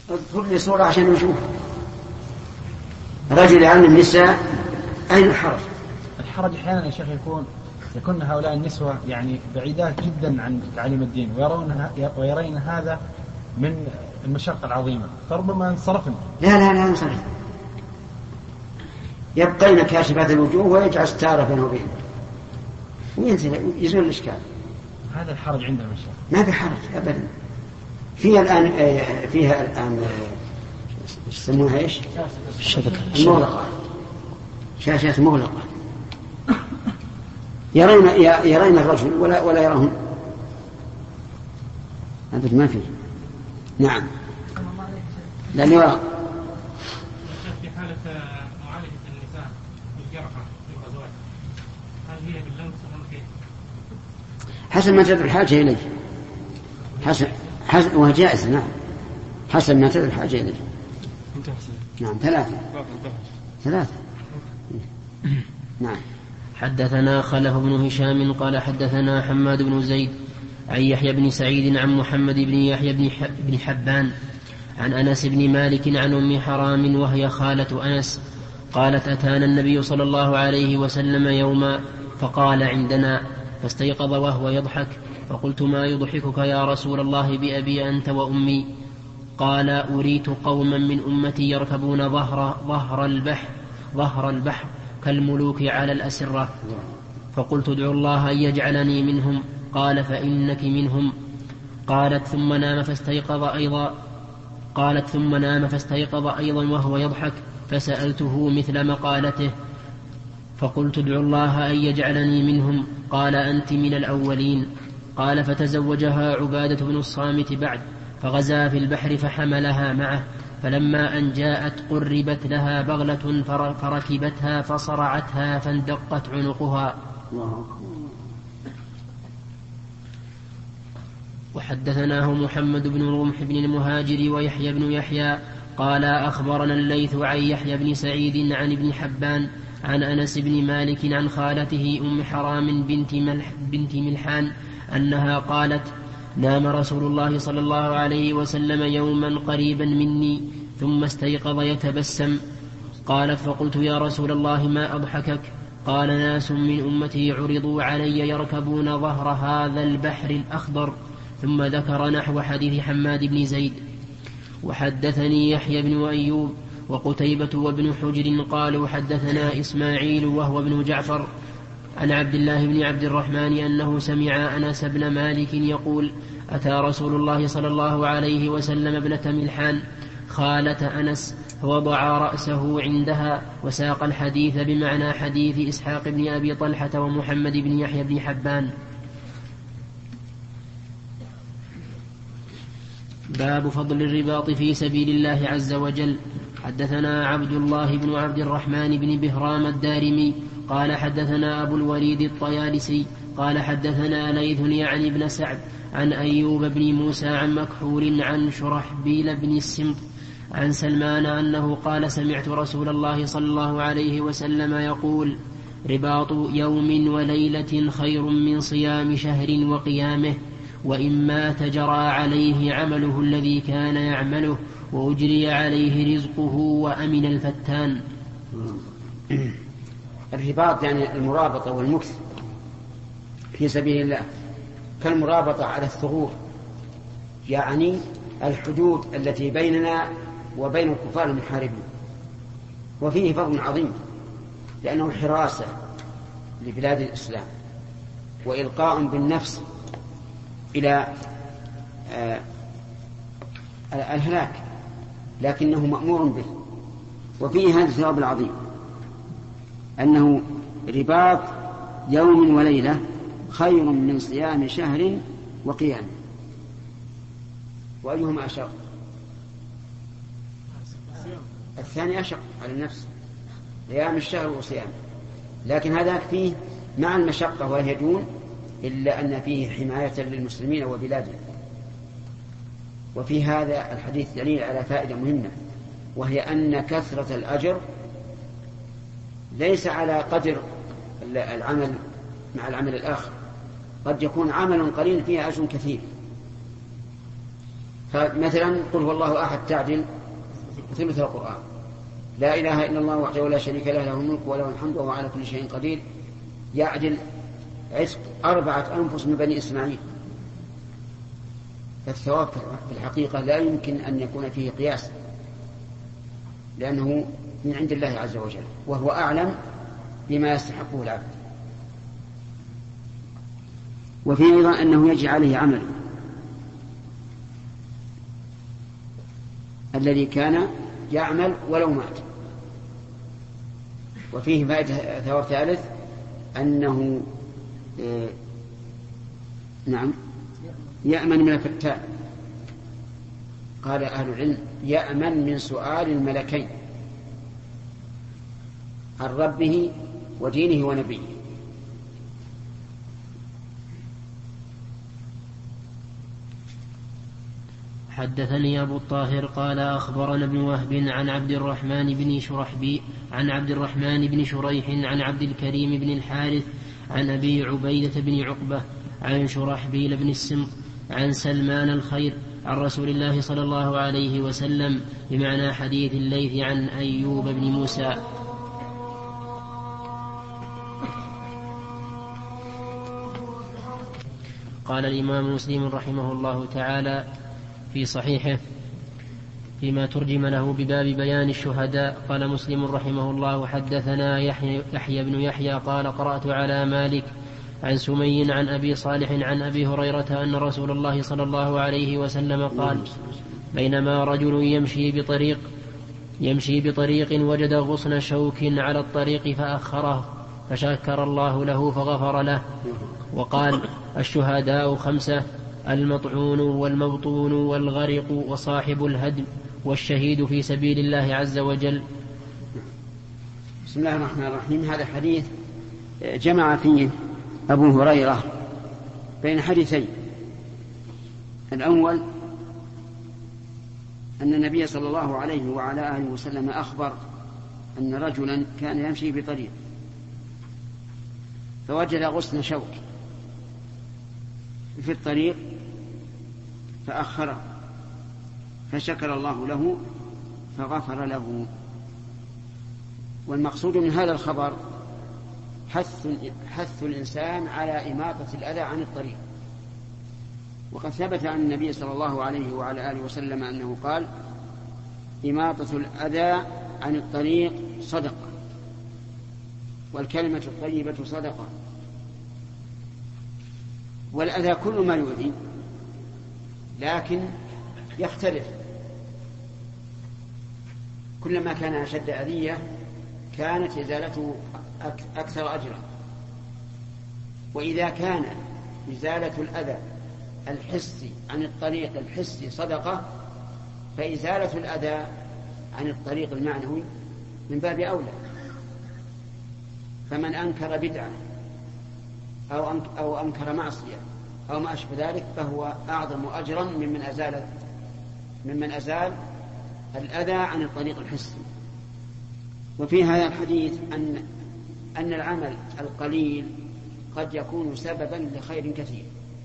اذكر لي صورة عشان نشوف رجل عن النساء. أين الحرج؟ الحرج أحيانا يا شيخ يكون هؤلاء النسوة يعني بعيدات جدا عن تعليم الدين ويرين هذا من المشقة العظيمة، فربما انصرفن. لا انصرف، يبقين كاشفات الوجوه ويجعل ستارة بينه وبينه وينزل يزول الإشكال. هذا الحرج عندنا يا شيخ. ما في حرج أبدا. فيها الآن يسمونها إيش؟ الشبكة المغلقة، شاشات مغلقة، يرين الرجل ولا يرون أبدا، ما فيه. نعم. لأن يرى في حالة معالجة النساء بالجرحى في الغزوات، هل هي باللمس أم كيف؟ حسب ما تدعو الحاجة إليه، حسب وهو جائز. نعم، حسب ما تدعو الحاجة إليه. نعم، ثلاثة. نعم. حدثنا خلف بن هشام قال حدثنا حماد بن زيد عن يحيى بن سعيد عن محمد بن يحيى بن حبان عن أنس بن مالك عن أم حرام وهي خالة أنس قالت أتانا النبي صلى الله عليه وسلم يوما فقال عندنا، فاستيقظ وهو يضحك، فقلت ما يضحكك يا رسول الله بأبي أنت وأمي؟ قال أريت قوما من أمتي يركبون ظهر البحر كالملوك على الأسرة، فقلت ادعوا الله أن يجعلني منهم. قال فإنك منهم. قالت ثم نام فاستيقظ أيضا وهو يضحك، فسألته مثل مقالته، فقلت ادعوا الله أن يجعلني منهم. قال أنت من الأولين. قال فتزوجها عبادة بن الصامت بعد، فغزا في البحر فحملها معه، فلما أن جاءت قربت لها بغلة فركبتها فصرعتها فاندقت عنقها. وحدثناه محمد بن رمح بن المهاجر ويحيى بن يحيى قال أخبرنا الليث عن يحيى بن سعيد عن ابن حبان عن أنس بن مالك عن خالته أم حرام بنت ملحان أنها قالت نام رسول الله صلى الله عليه وسلم يوما قريبا مني ثم استيقظ يتبسم. قالت فقلت يا رسول الله ما أضحكك؟ قال ناس من أمتي عرضوا علي يركبون ظهر هذا البحر الأخضر، ثم ذكر نحو حديث حماد بن زيد. وحدثني يحيى بن أيوب وقتيبة وابن حجر قالوا حدثنا إسماعيل وهو ابن جعفر عن عبد الله بن عبد الرحمن أنه سمع أنس بن مالك يقول أتى رسول الله صلى الله عليه وسلم ابنة ملحان خالة أنس فوضع رأسه عندها، وساق الحديث بمعنى حديث إسحاق بن أبي طلحة ومحمد بن يحيى بن حبان. باب فضل الرباط في سبيل الله عز وجل. حدثنا عبد الله بن عبد الرحمن بن بهرام الدارمي قال حدثنا أبو الوليد الطيالسي قال حدثنا ليث يعني بن سعد عن أيوب بن موسى عن مكحول عن شرحبيل بن السمط عن سلمان أنه قال سمعت رسول الله صلى الله عليه وسلم يقول رباط يوم وليلة خير من صيام شهر وقيامه، وإن مات جرى عليه عمله الذي كان يعمله وأجري عليه رزقه وأمن الفتان. الرباط يعني المرابطة والمكث في سبيل الله، كالمرابطة على الثغور، يعني الحدود التي بيننا وبين الكفار المحاربين. وفيه فضل عظيم لأنه حراسة لبلاد الإسلام وإلقاء بالنفس إلى الهلاك، لكنه مأمور به. وفيه هذا الثواب العظيم أنه رباط يوم وليلة خير من صيام شهر وقيام. وأيهما أشق؟ الثاني أشق على النفس، قيام الشهر وصيام، لكن هذا فيه مع المشقة وهي دون، إلا أن فيه حماية للمسلمين وبلادهم. وفي هذا الحديث دليل على فائدة مهمة، وهي أن كثرة الأجر ليس على قدر العمل مع العمل الآخر، قد يكون عمل قليل فيه أجر كثير. فمثلا قل هو الله أحد تعدل ثلث القرآن، لا إله إلا الله وحده لا شريك له، له الملك وله الحمد وهو على كل شيء قدير، يعدل عتق 4 أنفس من بني إسماعيل. فالثواب في الحقيقة لا يمكن أن يكون فيه قياس، لأنه من عند الله عز وجل، وهو أعلم بما يستحقه العبد. وفي أيضا أنه يجي عليه عمل الذي كان يعمل ولو مات. وفيه فائدة ثواب ثالث أنه يأمن من الفتان. قال أهل العلم يأمن من سؤال الملكين عن ربه ودينه ونبيه. حدثني أبو الطاهر قال أخبرنا ابن وهب عن عبد الرحمن بن شريح عن عبد الكريم بن الحارث عن أبي عبيدة بن عقبة عن شرحبيل بن السمط عن سلمان الخير عن رسول الله صلى الله عليه وسلم بمعنى حديث الليث عن أيوب بن موسى. قال الإمام مسلم رحمه الله تعالى في صحيحه فيما ترجم له بباب بيان الشهداء، قال مسلم رحمه الله حدثنا يحيى بن يحيى قال قرأت على مالك عن سمي عن أبي صالح عن أبي هريرة أن رسول الله صلى الله عليه وسلم قال بينما رجل يمشي بطريق وجد غصن شوك على الطريق فأخره فشكر الله له فغفر له. وقال الشهداء 5: المطعون والمبطون والغرق وصاحب الهدم والشهيد في سبيل الله عز وجل. بسم الله الرحمن الرحيم. هذا الحديث جمع فيه أبو هريرة بين حديثين. الأول أن النبي صلى الله عليه وعلى آله وسلم أخبر أن رجلا كان يمشي بطريق فوجد غصن شوك في الطريق فأخره فشكر الله له فغفر له. والمقصود من هذا الخبر حث الإنسان على إماطة الأذى عن الطريق. وقد ثبت عن النبي صلى الله عليه وعلى آله وسلم أنه قال إماطة الأذى عن الطريق صدقة، والكلمة الطيبة صدقة. والأذى كل ما يؤذي، لكن يختلف. كلما كان أشد أذية كانت إزالته أكثر أجرا. وإذا كان إزالة الأذى الحسي عن الطريق الحسي صدقة، فإزالة الأذى عن الطريق المعنوي من باب أولى. فمن أنكر بدعة أو أنكر معصية أو ما أشبه ذلك فهو أعظم أجرا ممن أزال الأذى عن الطريق الحسي. وفي هذا الحديث أن العمل القليل قد يكون سببا لخير كثير،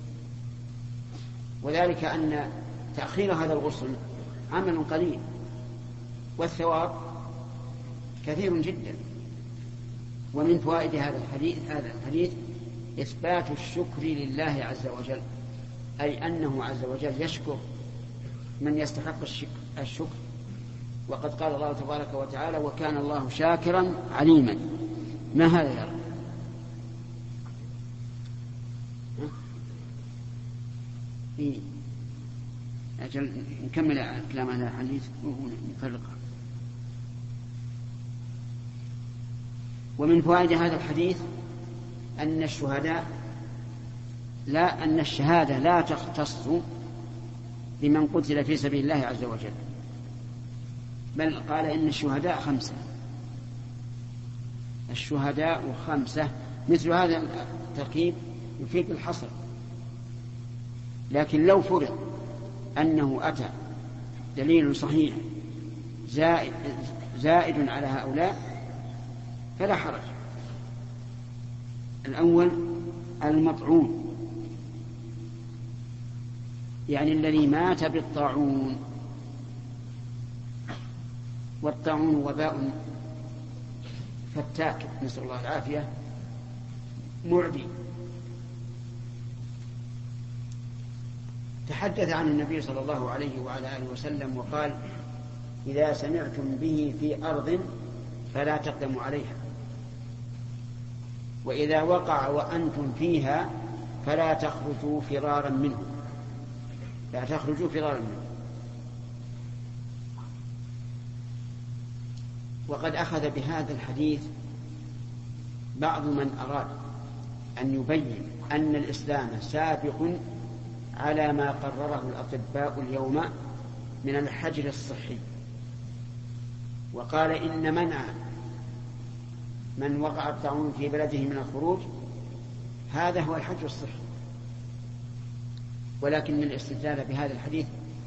وذلك أن تأخير هذا الغسل عمل قليل والثواب كثير جدا. ومن فوائد هذا الحديث إثبات الشكر لله عز وجل، أي أنه عز وجل يشكر من يستحق الشكر. وقد قال الله تبارك وتعالى وكان الله شاكرا عليما. ما هذا يا رب؟ أجل نكمل كلام هذا الحديث ونفرقه. ومن فوائد هذا الحديث أن الشهادة لا تختص بمن قتل في سبيل الله عز وجل، بل قال إن الشهداء 5. الشهداء 5 مثل هذا التركيب يفيد الحصر. لكن لو فرض أنه أتى دليل صحيح زائد على هؤلاء فلا حرج. الأول المطعون يعني الذي مات بالطاعون. والطاعون وباء فتاك نسأل الله العافية معدي. تحدث عن النبي صلى الله عليه وعلى آله وسلم وقال: إذا سمعتم به في أرض فلا تقدموا عليها، وإذا وقع وأنتم فيها فلا تخرجوا فرارا منه، لا تخرجوا فرارا منه. وقد أخذ بهذا الحديث بعض من أراد أن يبين أن الإسلام سابق على ما قرره الأطباء اليوم من الحجر الصحي، وقال إن منع من وقع الطاعون في بلده من الخروج هذا هو الحجر الصحي. ولكن الاستدلال بهذا الحديث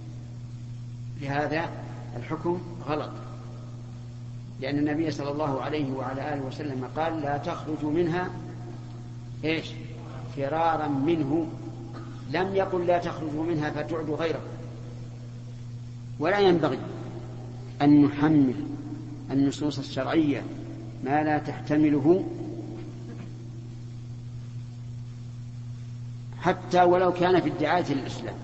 لهذا الحكم غلط، لأن النبي صلى الله عليه وعلى آله وسلم قال: لا تخرجوا منها إيش؟ فرارا منه. لم يقل لا تخرجوا منها فتعدوا غيره. ولا ينبغي أن نحمل النصوص الشرعية ما لا تحتمله حتى ولو كان في الدعاية للإسلام،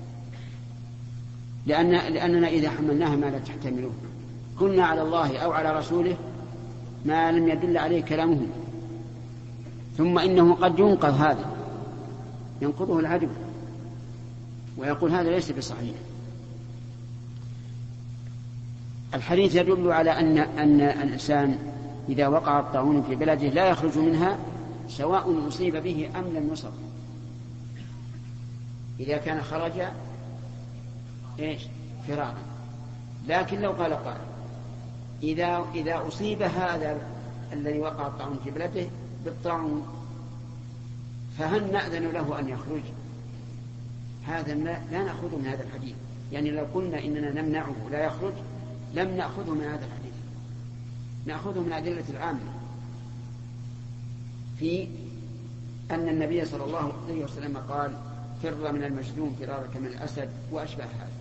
لأننا إذا حملناها ما لا تحتمله كنا على الله أو على رسوله ما لم يدل عليه كلامه. ثم إنه قد ينقض هذا، ينقضه العدو ويقول هذا ليس بصحيح. الحديث يدل على أن الإنسان إذا وقع الطاعون في بلده لا يخرج منها سواء أصيب به أم لم يصب. إذا كان خرج إيش؟ فرارا. لكن لو قال قائل: إذا أصيب هذا الذي وقع الطاعون في بلده بالطاعون فهل نأذن له أن يخرج؟ هذا لا نأخذه من هذا الحديث. يعني لو قلنا إننا نمنعه لا يخرج لم نأخذه من هذا الحديث، نأخذه من أدلة العامة في أن النبي صلى الله عليه وسلم قال: فر من المجذوم فرارك من الأسد وأشبه هذا.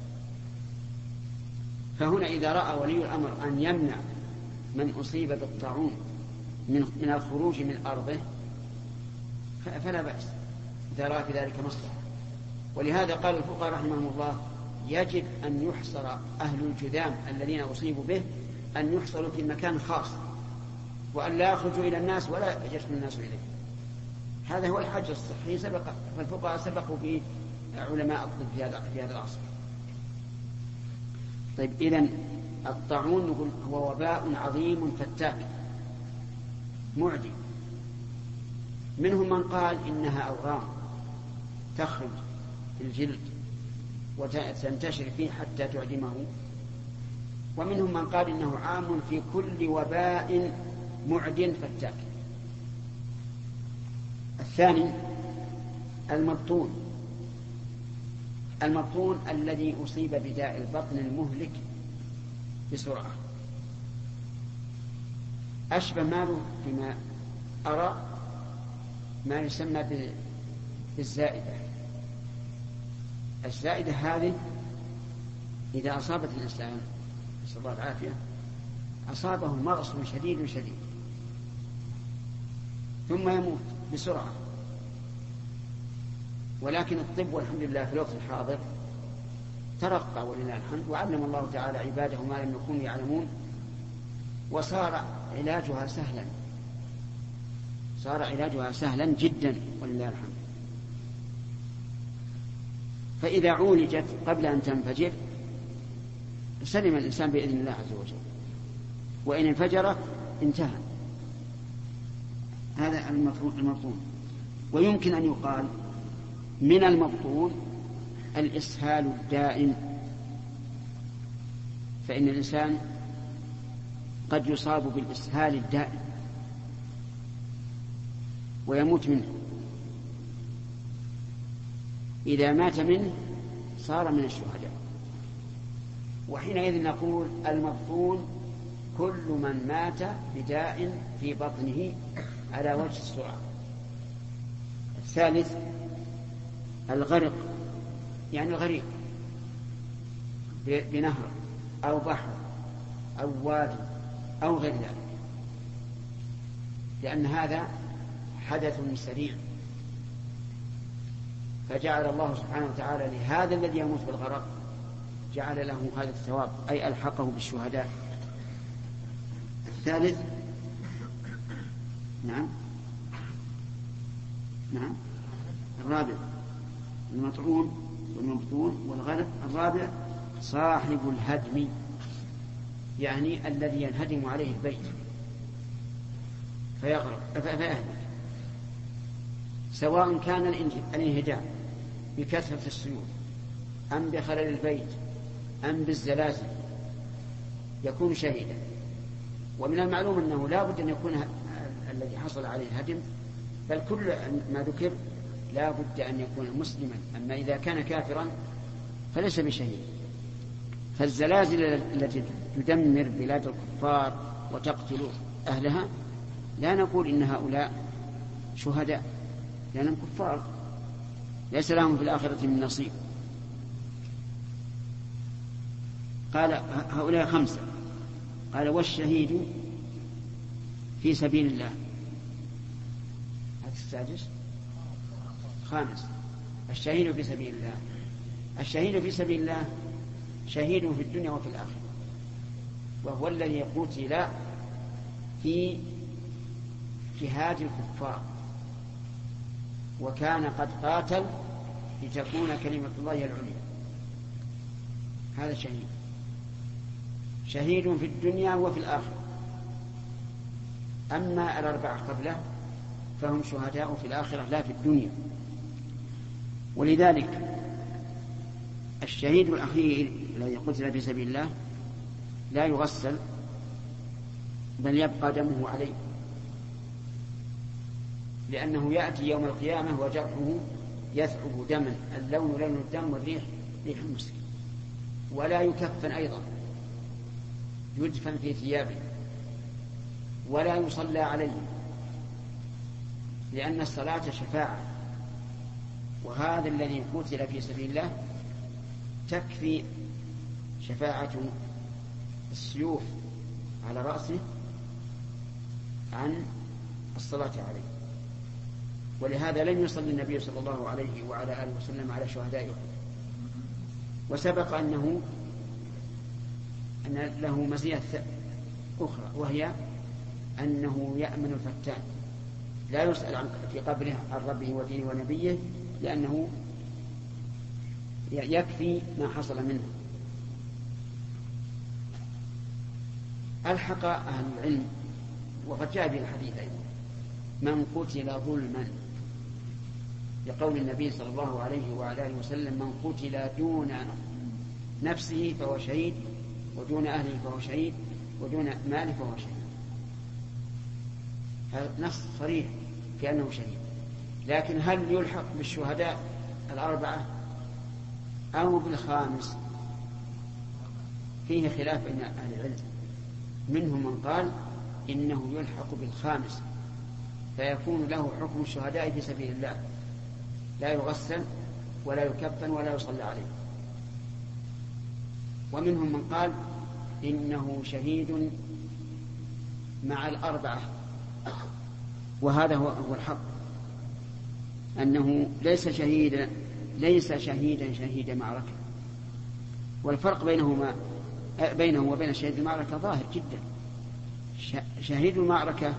فهنا إذا رأى ولي الأمر أن يمنع من أصيب بالطاعون من الخروج من أرضه فلا بأس إذا رأى في ذلك مصلحة. ولهذا قال الفقهاء رحمهم الله: يجب أن يحصر أهل الجذام الذين أصيبوا به، أن يحصروا في مكان خاص، وأن لا يخرجوا إلى الناس ولا يجتمع الناس إليه. هذا هو الحج الصحي فالفقهاء سبقوا به علماء الطب في هذا العصر. طيب، إذن الطاعون هو وباء عظيم فتاك معدي. منهم من قال إنها أورام تخرج في الجلد وتنتشر فيه حتى تعدمه، ومنهم من قال إنه عام في كل وباء معد فتاك. الثاني المبطون الذي أصيب بداء البطن المهلك بسرعة، أشبه ماله فيما أرى ما يسمى بالزائدة. الزائدة هذه إذا أصابت الإنسان نسأل الله العافية أصابه مغص شديد ثم يموت بسرعة. ولكن الطب والحمد لله في الوقت الحاضر ترقى ولله الحمد، وعلم الله تعالى عباده ما لم يكونوا يعلمون، وصار علاجها سهلا جدا ولله الحمد. فإذا عولجت قبل أن تنفجر سلم الإنسان بإذن الله عز وجل، وإن انفجرت انتهى. هذا المبطون. ويمكن أن يقال من المبطون الإسهال الدائم، فإن الإنسان قد يصاب بالإسهال الدائم ويموت منه. إذا مات منه صار من الشهداء. وحينئذ نقول المبطون كل من مات بداء في بطنه على وجه السرعة. الثالث الغرق يعني الغريق بنهر أو بحر أو وادي أو غير ذلك، لأن هذا حدث سريع، فجعل الله سبحانه وتعالى لهذا الذي يموت بالغرق جعل له هذا الثواب، أي ألحقه بالشهداء. الثالث نعم الرابع المطعون والمبطون والغرق. الرابع صاحب الهدم، يعني الذي ينهدم عليه البيت فيهلك، سواء كان الانهدام بكثرة السيول أم بخلل البيت أم بالزلازل يكون شهيدا. ومن المعلوم أنه لا بد أن يكون الذي حصل عليه الهدم، بل كل ما ذكر لا بد أن يكون مسلما، أما إذا كان كافرا فليس بشهيد. فالزلازل التي تدمر بلاد الكفار وتقتل أهلها لا نقول إن هؤلاء شهداء، لأنهم كفار ليس لهم في الآخرة من نصيب. قال هؤلاء 5. قال والشهيد في سبيل الله. هذا السادس. 5 الشهيد في سبيل الله. الشهيد في سبيل الله شهيد في الدنيا وفي الآخرة، وهو الذي قتل في جهاد الكفار وكان قد قاتل لتكون كلمة الله العليا. هذا شهيد في الدنيا وفي الآخرة. أما 4 قبله فهم شهداء في الآخرة لا في الدنيا. ولذلك الشهيد الأخير الذي قتل في سبيل الله لا يغسل، بل يبقى دمه عليه، لأنه يأتي يوم القيامة وجرحه يثعب دما، اللون لون الدم والريح ريح المسك. ولا يكفن أيضا، يدفن في ثيابه ولا يصلى عليه، لأن الصلاة شفاعة. وهذا الذي قتل في سبيل الله تكفي شفاعة السيوف على رأسه عن الصلاة عليه. ولهذا لم يصلي النبي صلى الله عليه وعلى آله وسلم على شهداء أحد. وسبق أن له مزية أخرى، وهي أنه يأمن الفتان، لا يسأل في قبره عن ربه ودينه ونبيه، لأنه يكفي ما حصل منه. ألحق أهل العلم، وقد جاء به الحديث أيضا، من قتل ظلما، لقول النبي صلى الله عليه وعلى آله وسلم من قتل دون نفسه فهو شهيد، ودون أهله فهو شهيد، ودون ماله فهو شهيد. هذا نص صريح في أنه شهيد. لكن هل يلحق بالشهداء 4 أو بالخامس؟ فيه خلاف بين أهل العلم. منهم من قال إنه يلحق بالخامس فيكون له حكم الشهداء في سبيل الله، لا يغسل ولا يكفن ولا يصلى عليه. ومنهم من قال إنه شهيد مع 4، وهذا هو الحق، أنه ليس شهيدا شهيد معركة. والفرق بينه وبين شهيد المعركة ظاهر جدا. شهيد المعركة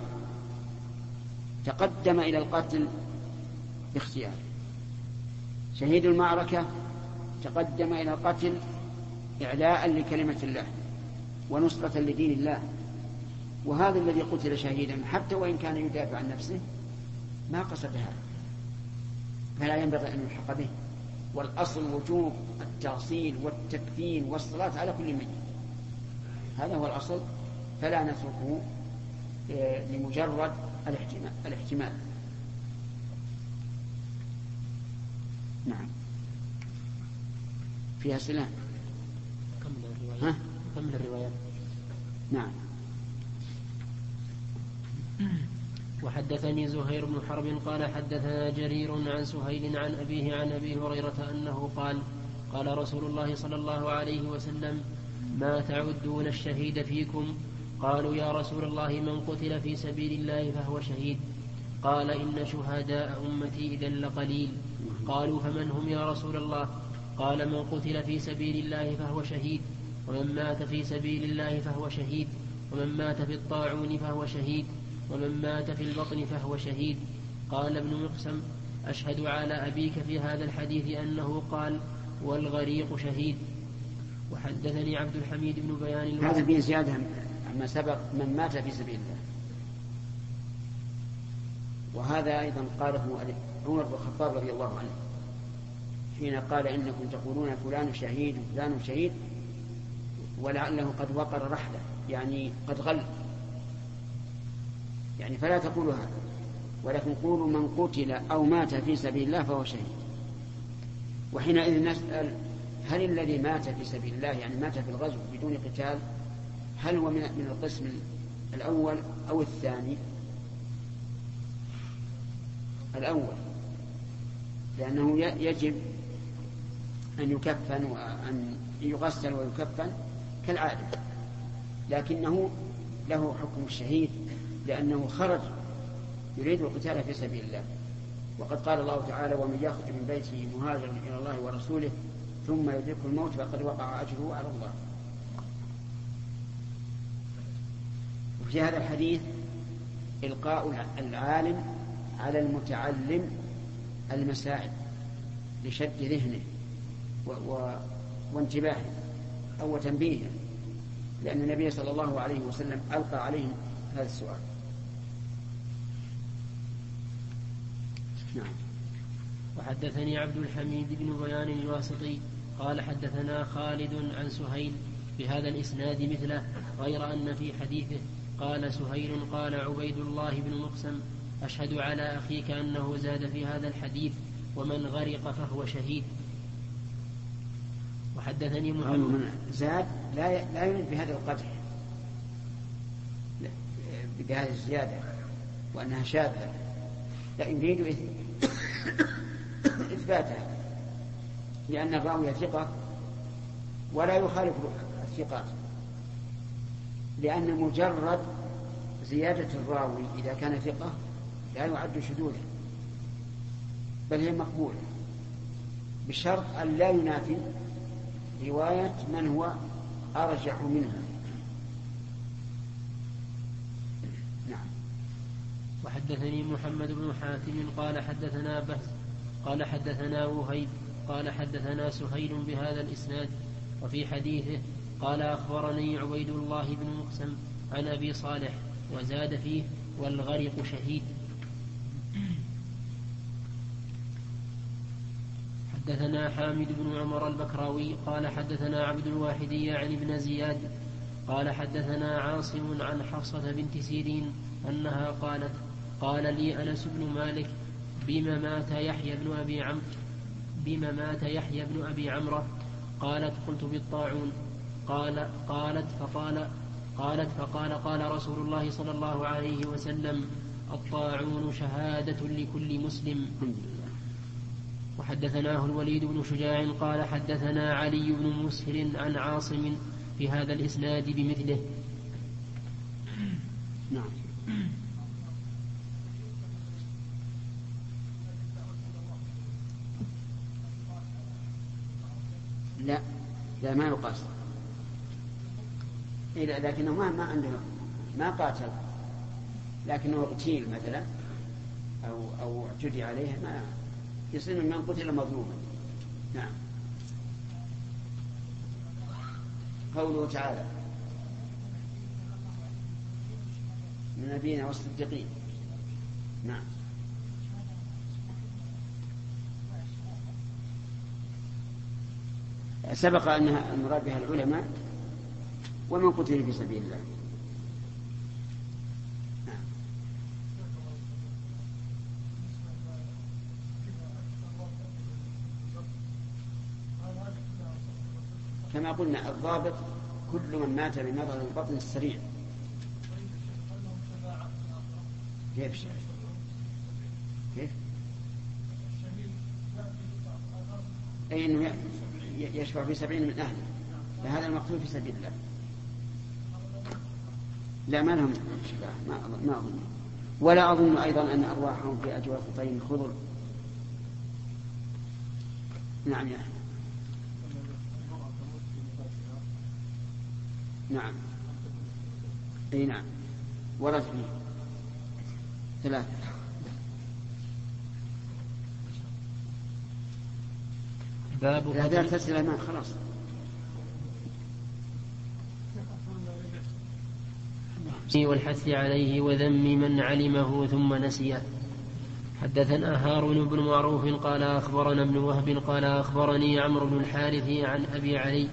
تقدم إلى القتل باختيار، شهيد المعركة تقدم إلى القتل إعلاء لكلمة الله ونصرة لدين الله. وهذا الذي قتل شهيدا حتى وإن كان يدافع عن نفسه ما قصد هذا، فلا ينبغي أن يلحق به. والأصل وجوب التغسيل والتكفين والصلاة على كل ميت، هذا هو الأصل، فلا نتركه لمجرد الاحتمال. نعم. فيها سلام. كمل الروايات. نعم. وحدثني زهير بن حرب قال حدثنا جرير عن سهيل عن أبيه عن أبي هريرة أنه قال قال رسول الله صلى الله عليه وسلم: ما تعدون الشهيد فيكم؟ قالوا: يا رسول الله من قتل في سبيل الله فهو شهيد. قال: إن شهداء أمتي إذا لقليل. قالوا: فمن هم يا رسول الله؟ قال: من قتل في سبيل الله فهو شهيد، ومن مات في سبيل الله فهو شهيد، ومن مات في الطاعون فهو شهيد، ومن مات في البطن فهو شهيد. قال ابن مقسم: أشهد على أبيك في هذا الحديث أنه قال: والغريق شهيد. وحدثني عبد الحميد بن بيان هذا فيه زيادة عما سبق: من مات في سبيل الله. وهذا أيضا قاله عمر بن الخطاب رضي الله عنه حين قال: إنكم تقولون فلان شهيد وفلان شهيد، ولعله قد وقر رحلة، يعني قد غل، يعني فلا تقولوا هذا، ولكن قولوا من قتل أو مات في سبيل الله فهو شهيد. وحينئذ نسأل: هل الذي مات في سبيل الله يعني مات في الغزو بدون قتال هل هو من القسم الأول أو الثاني؟ الأول، لأنه يجب أن يكفن وأن يغسل ويكفن كالعادة، لكنه له حكم الشهيد لأنه خرج يريد القتال في سبيل الله. وقد قال الله تعالى: ومن يخرج من بيته مهاجرا إلى الله ورسوله ثم يدركه الموت فقد وقع أجره على الله. وفي هذا الحديث إلقاء العالم على المتعلم المسائل لشد ذهنه وانتباهه أو تنبيهه، لأن النبي صلى الله عليه وسلم ألقى عليهم هذا السؤال. نعم. وحدثني عبد الحميد بن بيان الواسطي قال: حدثنا خالد عن سهيل بهذا الإسناد مثله، غير أن في حديثه قال سهيل: قال عبيد الله بن مقسم: أشهد على أخيك أنه زاد في هذا الحديث: ومن غرق فهو شهيد. وحدثني محمد زاد لا يريد بهذا القدح بهذه الزيادة وأنها شاذة، لا يريد إثباتها، لأن الراوي ثقة ولا يخالف الثقات، لأن مجرد زيادة الراوي إذا كان ثقة لا يعد شذوذا، بل هي مقبولة بشرط أن لا ينافي رواية من هو أرجح منها. نعم. وحدثني محمد بن حاتم قال: حدثنا بهز قال: حدثنا وهيب قال: حدثنا سهيل بهذا الإسناد. وفي حديثه قال: أخبرني عبيد الله بن مقسم عن أبي صالح، وزاد فيه: والغرق شهيد. حدثنا حامد بن عمر البكراوي قال: حدثنا عبد الواحد يعني ابن زياد قال: حدثنا عاصم عن حفصة بنت سيرين أنها قالت: قال لي أنس بن مالك: بما مات يحيى بن أبي عمرة؟ قالت: قلت: بالطاعون. قالت فقال: قال رسول الله صلى الله عليه وسلم: الطاعون شهادة لكل مسلم. وحدثناه الوليد بن شجاع قال: حدثنا علي بن مسهر عن عاصم في هذا الإسناد بمثله. نعم. لا ما يقاس، لكنه ما عنده ما قاتل، لكنه اغتيل مثلا أو اعتدي عليه، ما يصير من قتل مظلوما. نعم. قوله تعالى: من نبينا والصديقين. نعم. سبق أنها المراد بها العلماء ومن قتل في سبيل الله. نعم. كما قلنا الضابط كل من مات بمرض البطن السريع. كيف أي أنه يشفع في 70 من أهله، فهذا المقتول في سبيل الله. لا، ما لهم شفاعة، ما أظن. ولا أظن أيضا أن أرواحهم في أجواف طير خضر. نعم يا أخي. نعم، أي نعم، ورد فيه 3. باب لا تسأل ما خلاص. والحث عليه وذم من علمه ثم نسيه. حدثنا هارون بن معروف قال أخبرنا ابن وهب قال أخبرني عمرو بن الحارث عن أبي علي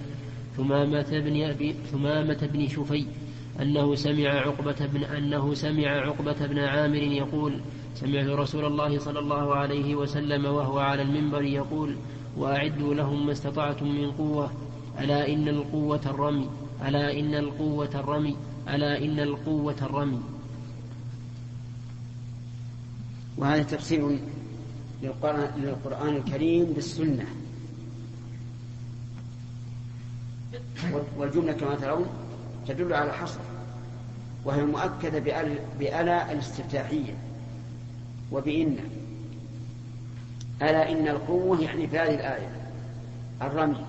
ثمامة بن شفي أنه سمع عقبة بن عامر يقول: سمعت رسول الله صلى الله عليه وسلم وهو على المنبر يقول: وأعدوا لهم ما استطعتم من قوة، ألا إن القوة الرمي، ألا إن القوة الرمي، ألا إن القوة الرمي. وهذا تفسير للقرآن الكريم بالسنة، والجملة كما ترون تدل على حصر، وهي مؤكدة بألا الاستفتاحية وبإن. ألا إن القوة يعني في هذه الآية الرمي،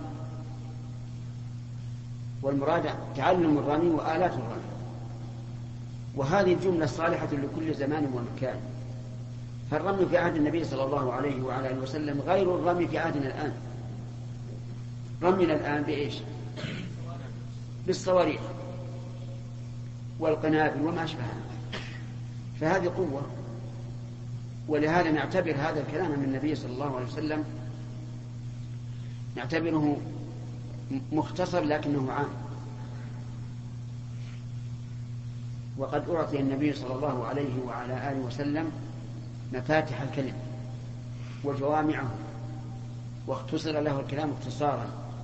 والمراد تعلم الرمي وآلات الرمي. وهذه الجملة صالحة لكل زمان ومكان، فالرمي في عهد النبي صلى الله عليه وعلى آله وسلم غير الرمي في عهدنا الآن. رمينا الآن بإيش؟ بالصواريخ والقنابل وما أشبهها، فهذه قوة. ولهذا نعتبر هذا الكلام من النبي صلى الله عليه وسلم نعتبره مختصر لكنه عام. وقد أعطي النبي صلى الله عليه وعلى آله وسلم مفاتح الكلم وجوامعه، واختصر له الكلام اختصارا.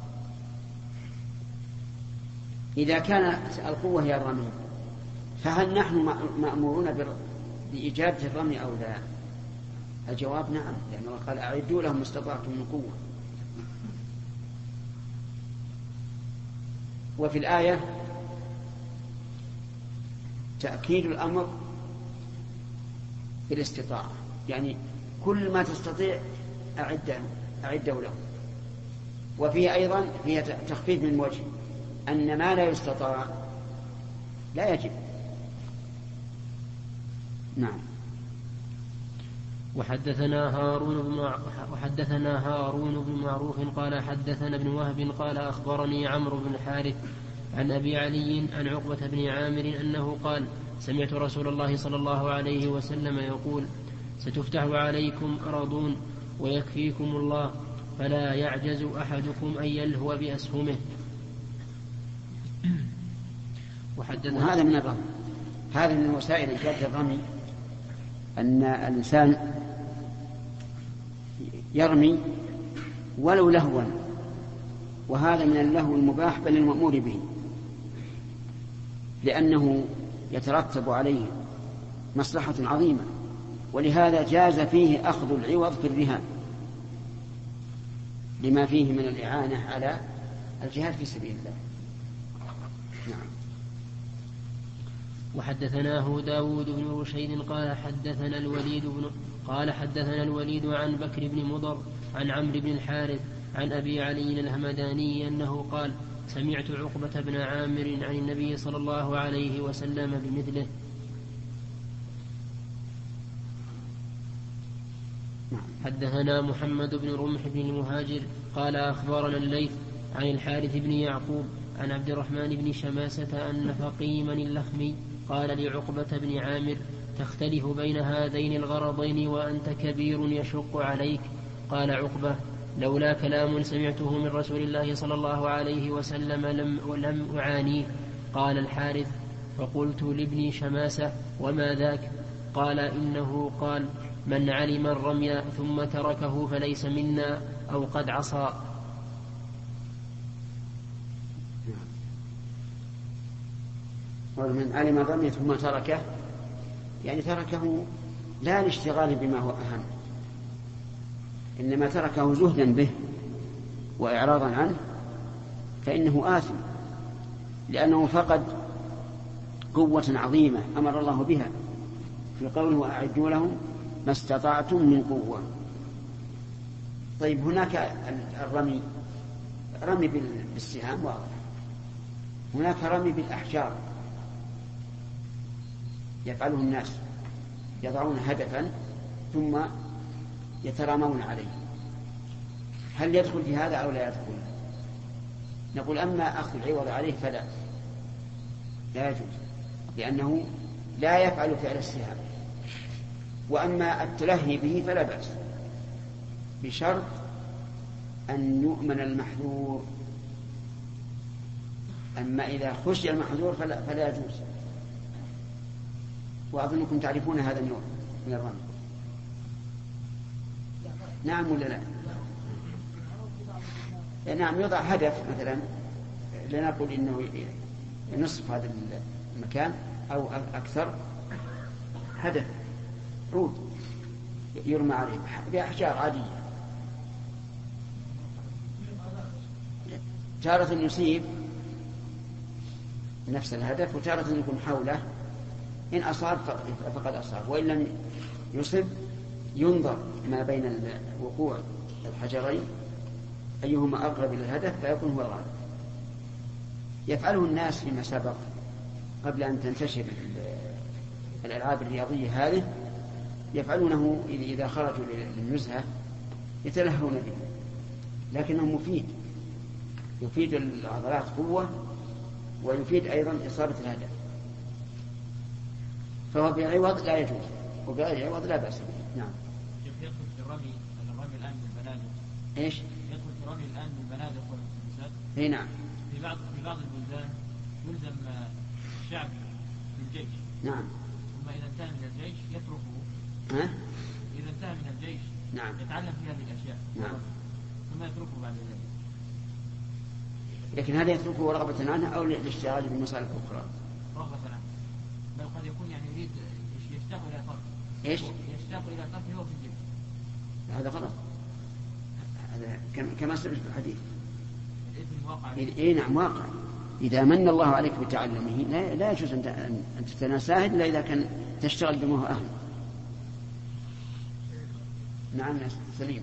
إذا كانت القوة هي الرمي، فهل نحن مأمورون بإجابة الرمي أو لا؟ الجواب نعم، لأن الله قال: أعدوا لهم ما استطعتم من قوة. وفي الآية تأكيد الأمر بالاستطاعة، يعني كل ما تستطيع أعده له. وفيه أيضا فيها تخفيف من وجه أن ما لا يستطاع لا يجب. نعم. وحدثنا هارون بن معروف قال حدثنا ابن وهب قال أخبرني عمرو بن الحارث عن أبي علي عن عقبة بن عامر أنه قال: سمعت رسول الله صلى الله عليه وسلم يقول: ستفتح عليكم أرضون ويكفيكم الله، فلا يعجز أحدكم أن يلهو بأسهمه. وهذا من الرمي، هذا من وسائل إيجاد الرمي، أن الإنسان يرمي ولو لهوا، وهذا من اللهو المباح بل المأمور به، لأنه يترتب عليه مصلحة عظيمة، ولهذا جاز فيه أخذ العوض في الرهان لما فيه من الإعانة على الجهاد في سبيل الله. نعم. وحدثناه داود بن رشيد قال حدثنا الوليد عن بكر بن مضر عن عمرو بن الحارث عن أبي علي الهمداني أنه قال: سمعت عقبة بن عامر عن النبي صلى الله عليه وسلم بمثله. حدثنا محمد بن رمح بن المهاجر قال أخبرنا الليث عن الحارث بن يعقوب عن عبد الرحمن بن شماسة أن فقيما اللخمي قال لعقبة بن عامر: تختلف بين هذين الغرضين وأنت كبير يشق عليك. قال عقبة: لولا كلام سمعته من رسول الله صلى الله عليه وسلم لم أعانيه. قال الحارث: فقلت لابن شماسة: وما ذاك؟ قال: إنه قال: من علم الرمي ثم تركه فليس منا، أو قد عصى. ومن علم الرمي ثم تركه، يعني تركه لا لاشتغال بما هو أهم، إنما تركه زهدا به وإعراضا عنه فإنه آثم، لأنه فقد قوة عظيمة أمر الله بها في قوله وأعدوا لهم ما استطعتم من قوة. طيب هناك رمي بالسهام واضح، هناك رمي بالأحجار يفعله الناس، يضعون هدفا ثم يترامون عليه، هل يدخل في هذا أو لا يدخل؟ نقول أما أخذ العوض عليه فلا، لا يجوز، لأنه لا يفعل فعل السهام. وأما التلهي به فلا بأس، بشرط أن يؤمن المحذور. أما إذا خشي المحذور فلا يجوز. وأظنكم تعرفون هذا النوع من الرمي. نعم ولا لا؟ نعم، يوضع هدف مثلا، لنقل إنه نصف هذا المكان أو أكثر، هدف عود يرمى عليه بأحجار عادية، تارة يصيب نفس الهدف وتارة يكون حوله، إن أصاب فقد أصاب، وإن لم يصب ينظر ما بين وقوع الحجرين أيهما أقرب إلى الهدف فيكون هو الغالب. يفعله الناس فيما سبق قبل أن تنتشر الألعاب الرياضية هذه، يفعلونه إذا خرجوا للنزهة يتلهون به، لكنه مفيد، يفيد العضلات قوة ويفيد أيضا إصابة الهدف، فهو بعوض لا يجوز، وبغير عوض لا بأس به. نعم. يدخل في الرمي الآن بالبنادق. إيش؟ يدخل في الرمي الآن بالبنادق والمسدسات. إيه نعم. في بعض البلدان يلزم الشعب بالجيش. نعم. ثم إذا انتهى من الجيش يتركه. ها؟ إذا انتهى من الجيش. نعم. يتعلم في هذه الأشياء. نعم. ثم يتركه بعد ذلك. لكن هل يتركه رغبة عنه أو للاشتغال بمصالح أخرى؟ رغبة عنه. بل قد يكون يعني يريد يشتاق إلى ترك. إيش؟ يشتاق إلى تركه هو في الجيش. هذا غلط، هذا كما سبق في الحديث. الإثم واقع. إيه نعم واقع. إذا من الله عليك بتعلمه لا يجوز أن تتناساه إلا إذا كان تشتغل بما هو أهل. نعم سليم.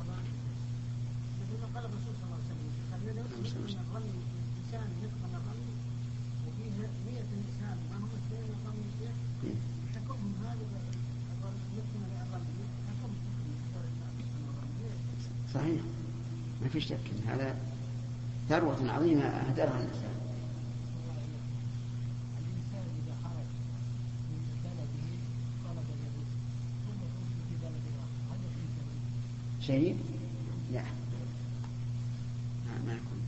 صحيح، ما في شك إن هذا ثروة عظيمة أهدرها الإنسان. شيء؟ لا، ما يكون.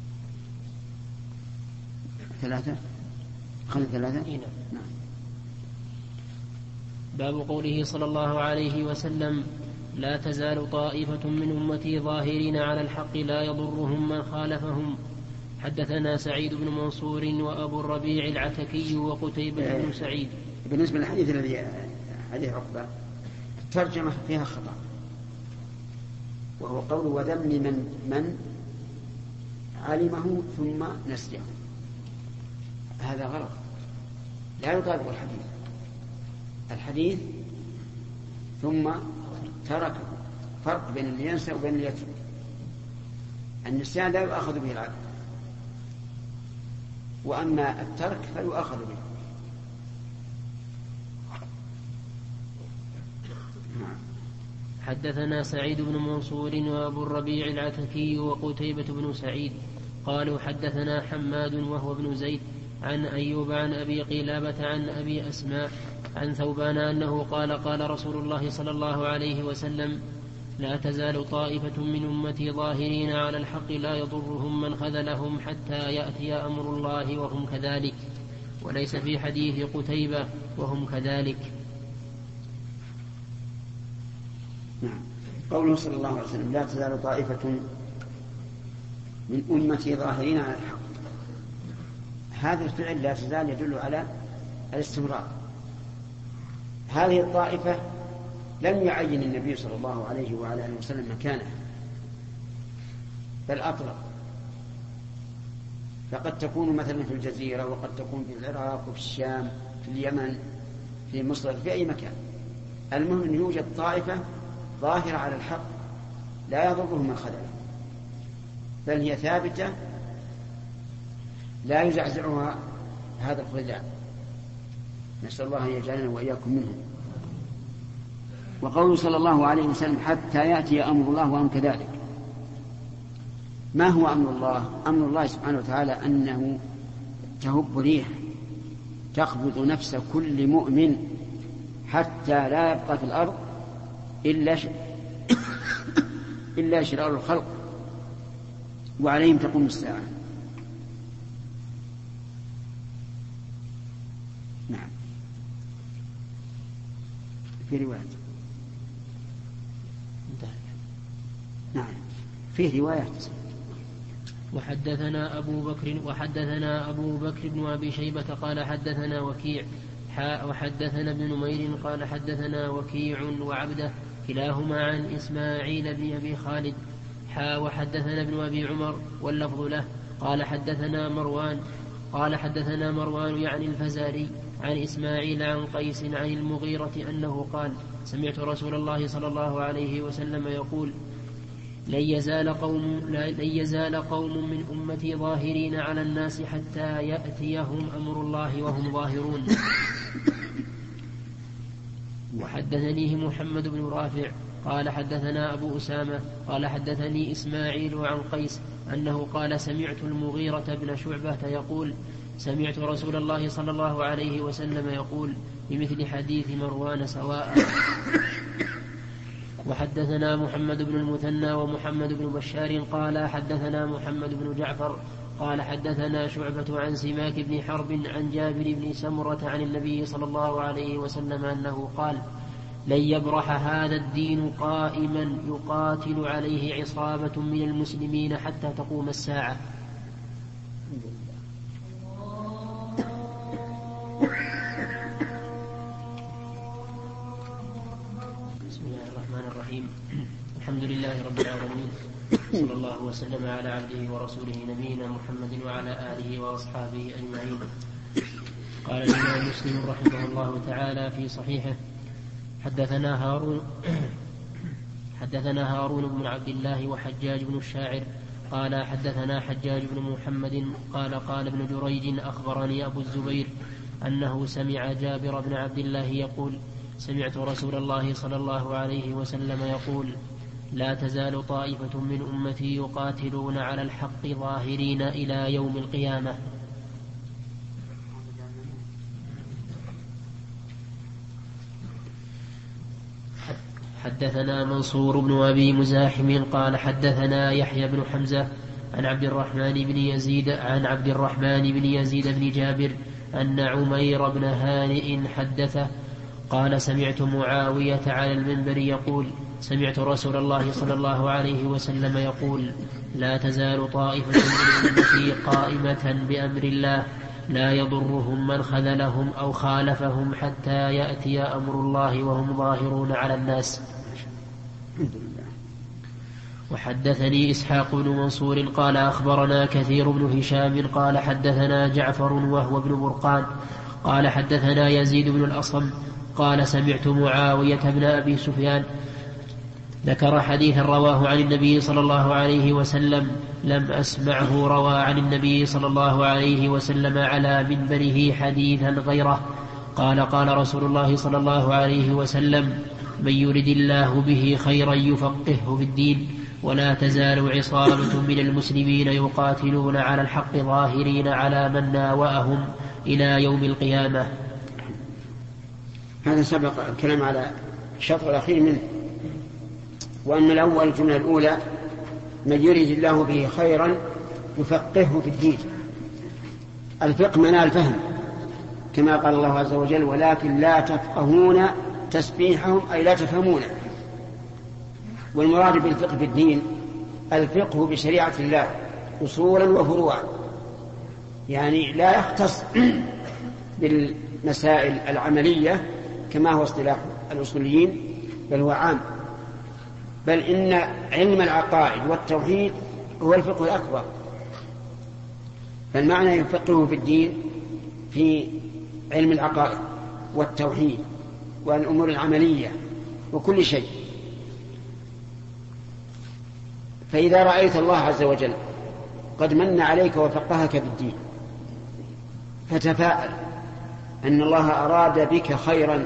ثلاثة؟ خلي ثلاثة؟ نعم. باب قوله صلى الله عليه وسلم: لا تزال طائفة من أمتي ظاهرين على الحق لا يضرهم من خالفهم. حدثنا سعيد بن منصور وأبو الربيع العتكي وقتيبة بن سعيد. بالنسبة للحديث الذي حديث عقبة الترجمة فيها خطأ، وهو قول وذم من علمه ثم نسيه، هذا غلط، لا يطابق الحديث ثم تركه، فرق بين اللي ينسى وبين اللي يترك. النسيان لا يؤخذ به العبد، وأما الترك فيؤخذ به. حدثنا سعيد بن منصور وأبو الربيع العتكي وقتيبة بن سعيد قالوا حدثنا حماد وهو ابن زيد عن أيوب عن أبي قلابة عن أبي أسماء عن ثوبان أنه قال: قال رسول الله صلى الله عليه وسلم: لا تزال طائفة من أمتي ظاهرين على الحق لا يضرهم من خذلهم حتى يأتي أمر الله وهم كذلك. وليس في حديث قتيبة وهم كذلك. نعم. قوله صلى الله عليه وسلم: لا تزال طائفة من أمتي ظاهرين على الحق، هذا الفعل لا تزال يدل على الاستمرار. هذه الطائفة لم يعين النبي صلى الله عليه وعلى آله وسلم مكانها، بل أطلق. فقد تكون مثلا في الجزيرة، وقد تكون في العراق وفي الشام، في اليمن، في مصر، في أي مكان. المهم أن يوجد طائفة ظاهرة على الحق لا يضرهم من خذله، بل هي ثابتة لا يزعزعها هذا الخذلان. نسأل الله أن يجعلنا وإياكم منهم. وقوله صلى الله عليه وسلم حتى يأتي أمر الله وهم كذلك. ما هو أمر الله؟ أمر الله سبحانه وتعالى أنه تهب ريح تقبض نفس كل مؤمن حتى لا يبقى في الأرض إلا شرار الخلق، وعليهم تقوم الساعة. نعم. في رواية نعم فيه روايات. وحدثنا أبو بكر بن أبي شيبة قال حدثنا وكيع وحدثنا ابن نمير قال حدثنا وكيع وعبده كلاهما عن إسماعيل بن أبي خالد وحدثنا ابن أبي عمر واللفظ له قال حدثنا مروان يعني الفزاري عن إسماعيل عن قيس عن المغيرة أنه قال سمعت رسول الله صلى الله عليه وسلم يقول لن يزال قوم من أمتي ظاهرين على الناس حتى يأتيهم أمر الله وهم ظاهرون. وحدثنيه محمد بن رافع قال حدثنا أبو أسامة قال حدثني إسماعيل عن قيس أنه قال سمعت المغيرة بن شعبة يقول سمعت رسول الله صلى الله عليه وسلم يقول بمثل حديث مروان سواء. وحدثنا محمد بن المثنى ومحمد بن بشار قال حدثنا محمد بن جعفر قال حدثنا شعبة عن سماك بن حرب عن جابر بن سمرة عن النبي صلى الله عليه وسلم أنه قال لن يبرح هذا الدين قائما يقاتل عليه عصابة من المسلمين حتى تقوم الساعة. بسم الله الرحمن الرحيم. الحمد لله رب العالمين، صلى الله وسلم على عبده ورسوله نبينا محمد وعلى آله وأصحابه أجمعين. قال الإمام مسلم رحمه الله تعالى في صحيحه حدثنا هارون بن عبد الله وحجاج بن الشاعر قال حدثنا حجاج بن محمد قال ابن جريج أخبرني أبو الزبير أنه سمع جابر بن عبد الله يقول سمعت رسول الله صلى الله عليه وسلم يقول لا تزال طائفة من أمتي يقاتلون على الحق ظاهرين إلى يوم القيامة. حدثنا منصور بن أبي مزاحم قال حدثنا يحيى بن حمزة عن عبد الرحمن بن يزيد بن جابر أن عمير بن هانئ حدثه قال سمعت معاوية على المنبر يقول سمعت رسول الله صلى الله عليه وسلم يقول لا تزال طائفة من أمتي قائمة بأمر الله لا يضرهم من خذلهم أو خالفهم حتى يأتي أمر الله وهم ظاهرون على الناس. وحدثني إسحاق بن منصور قال أخبرنا كثير بن هشام قال حدثنا جعفر وهو ابن برقان قال حدثنا يزيد بن الأصم قال سمعت معاوية بن أبي سفيان ذكر حديثا رواه عن النبي صلى الله عليه وسلم لم أسمعه روى عن النبي صلى الله عليه وسلم على منبره حديثا غيره قال رسول الله صلى الله عليه وسلم من يرد الله به خيرا يفقهه في الدين ولا تزال عصابة من المسلمين يقاتلون على الحق ظاهرين على من ناوأهم إلى يوم القيامة. هذا سبق الكلام على الشطر الأخير منه. وأما الأول الجملة الأولى من يرد الله به خيرا يفقهه في الدين. الفقه معناه الفهم كما قال الله عز وجل ولكن لا تفقهون تسبيحهم أي لا تفهمون. والمراد بالفقه في الدين الفقه بشريعة الله أصولا وفروعا، يعني لا يختص بالمسائل العملية كما هو اصطلاح الأصوليين، بل هو عام. بل إن علم العقائد والتوحيد هو الفقه الأكبر. فالمعنى يفقهه في الدين في علم العقائد والتوحيد والأمور العملية وكل شيء. فإذا رأيت الله عز وجل قد من عليك وفقهك بالدين فتفاءل أن الله أراد بك خيرا.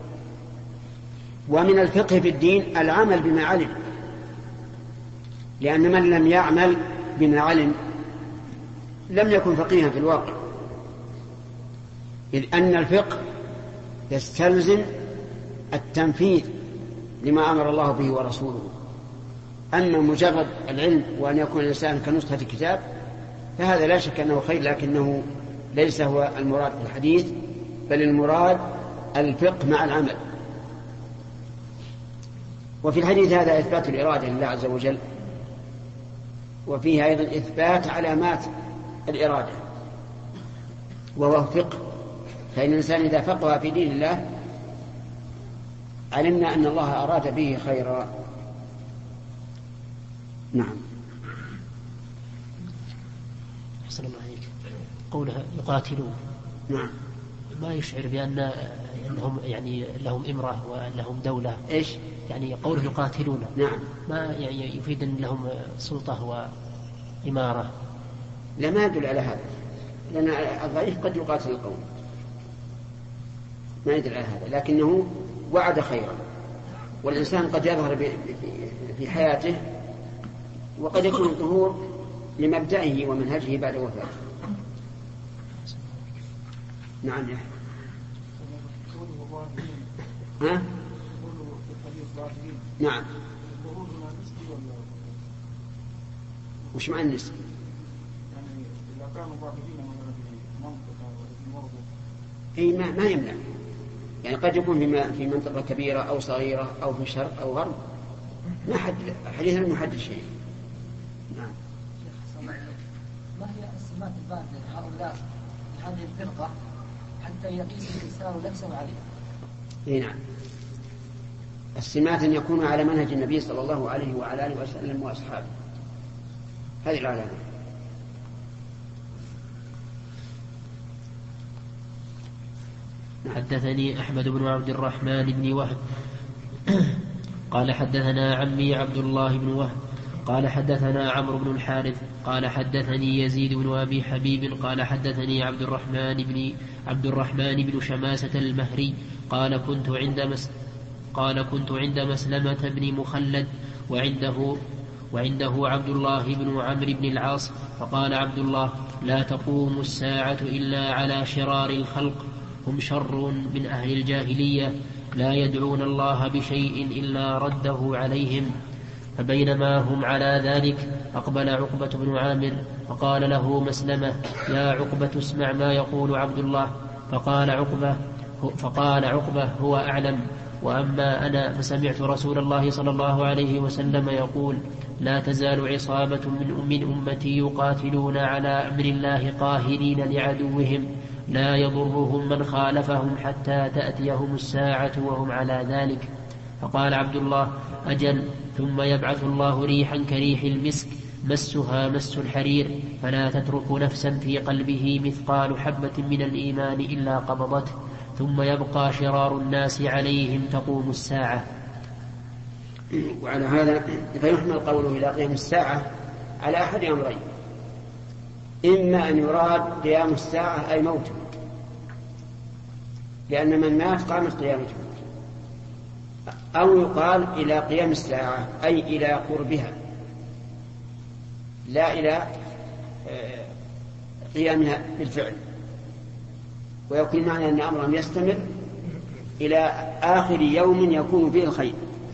ومن الفقه في الدين العمل بما علم، لأن من لم يعمل بما علم لم يكن فقيها في الواقع، إذ أن الفقه يستلزم التنفيذ لما أمر الله به ورسوله. أما مجرد العلم وأن يكون الإنسان كنسخة كتاب فهذا لا شك أنه خير، لكنه ليس هو المراد في الحديث، بل المراد الفقه مع العمل. وفي الحديث هذا إثبات الإرادة لله عز وجل، وفيه أيضا إثبات علامات الإرادة وهو فقه. فإن الإنسان إذا فقه في دين الله علمنا أن الله أراد به خيرا. نعم. أحسن الله عليك. قولها يقاتلون، نعم، ما يشعر بأنهم يعني لهم إمرة ولهم دولة؟ إيش يعني قوله يقاتلون؟ نعم، ما يعني يفيد أن لهم سلطة وإمارة؟ لا، ما يدل على هذا، لأن الضعيف قد يقاتل القوم، ما يدل على هذا، لكنه وعد خيرا. والإنسان قد يظهر في حياته وقد يكون الظهور لمبدئه ومنهجه بعد وفاته. نعم يا ها؟ نعم. وش معنى النسب؟ يعني إذا كانوا ظاهرين في منطقة أي ما يمنع، يعني قد يكون في منطقة كبيرة أو صغيرة أو في شرق أو غرب، ما حد حديث لم يحدد شيء. نعم. ما هي السمات الباردة هؤلاء هذه الفرقة حتى يقيس الإنسان نفسه عليها؟ اي نعم. السمات أن يكون على منهج النبي صلى الله عليه وعلى آله وسلم وأصحابه، هذه العلامة. حدثني أحمد بن عبد الرحمن بن وهب قال حدثنا عمي عبد الله بن وهب قال حدثنا عمرو بن الحارث قال حدثني يزيد بن أبي حبيب قال حدثني عبد الرحمن بن شماسة المهري قال كنت عند مسلمة بن مخلد وعنده عبد الله بن عمرو بن العاص، فقال عبد الله: لا تقوم الساعة إلا على شرار الخلق، هم شر من أهل الجاهلية، لا يدعون الله بشيء إلا رده عليهم. فبينما هم على ذلك أقبل عقبة بن عامر فقال له مسلمة: يا عقبة اسمع ما يقول عبد الله. فقال عقبة: هو أعلم، وأما أنا فسمعت رسول الله صلى الله عليه وسلم يقول: لا تزال عصابة من أمتي يقاتلون على أمر الله قاهرين لعدوهم، لا يضرهم من خالفهم حتى تأتيهم الساعة وهم على ذلك. فقال عبد الله: أجل، ثم يبعث الله ريحا كريح المسك مسها مس الحرير، فلا تترك نفسا في قلبه مثقال حبة من الإيمان إلا قبضته، ثم يبقى شرار الناس عليهم تقوم الساعة. وعلى هذا فيحمل قوله إلى قيام الساعة على أحد أمرين: إما أن يراد قيام الساعة أي موته، لأن من مات قامت قيامته، أو يقال إلى قيام الساعة أي إلى قربها، لا إلى قيامها بالفعل، ويكون معنى أن أمرهم يستمر إلى آخر يوم يكون فيه الخير.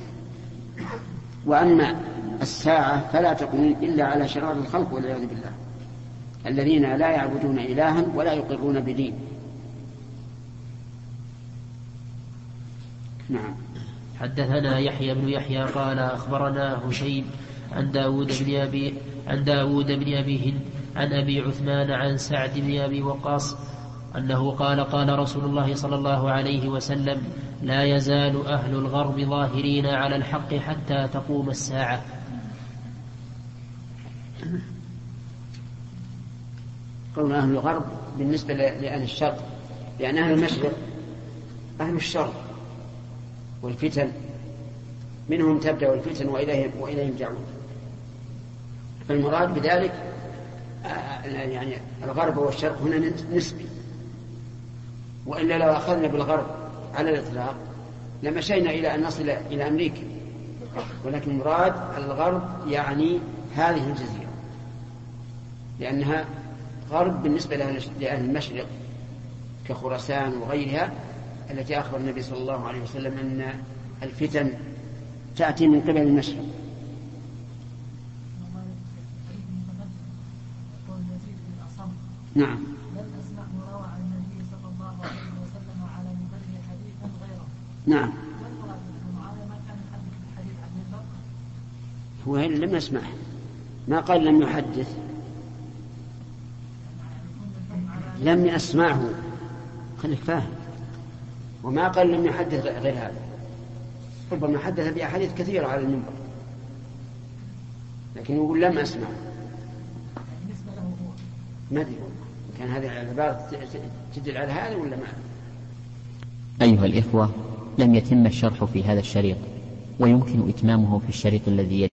وأما الساعة فلا تقوم إلا على شرار الخلق والعياذ بالله، الذين لا يعبدون إلها ولا يقرون بدين. نعم. حدثنا يحيى بن يحيى قال أخبرنا هشيم عن داود بن أبي هند عن أبي عثمان عن سعد بن أبي وقاص أنه قال رسول الله صلى الله عليه وسلم: لا يزال أهل الغرب ظاهرين على الحق حتى تقوم الساعة. قول أهل الغرب بالنسبة لأهل الشرق، لأن أهل المشرق أهل الشر والفتن، منهم تبدأ الفتن وإليهم تعود. فالمراد بذلك يعني الغرب والشرق هنا نسبي، وإلا لو أخذنا بالغرب على الإطلاق لمشينا إلى أن نصل إلى أمريكا، ولكن مراد الغرب يعني هذه الجزيرة، لأنها غرب بالنسبة لأهل المشرق كخراسان وغيرها التي أخبر النبي صلى الله عليه وسلم أن الفتن تأتي من قبل المشرق. نعم. نعم. هو لم يسمع، ما قال لم يحدث، لم يسمعه، خليك فاهم، وما قال لم يحدث غير هذا، ربما حدث بأحاديث كثيرة على المنبر، لكن يقول لم أسمع. ما أدري كان هذه العبارة تدل على هذا ولا ما؟ أيها الإخوة، لم يتم الشرح في هذا الشريط، ويمكن إتمامه في الشريط الذي يلي.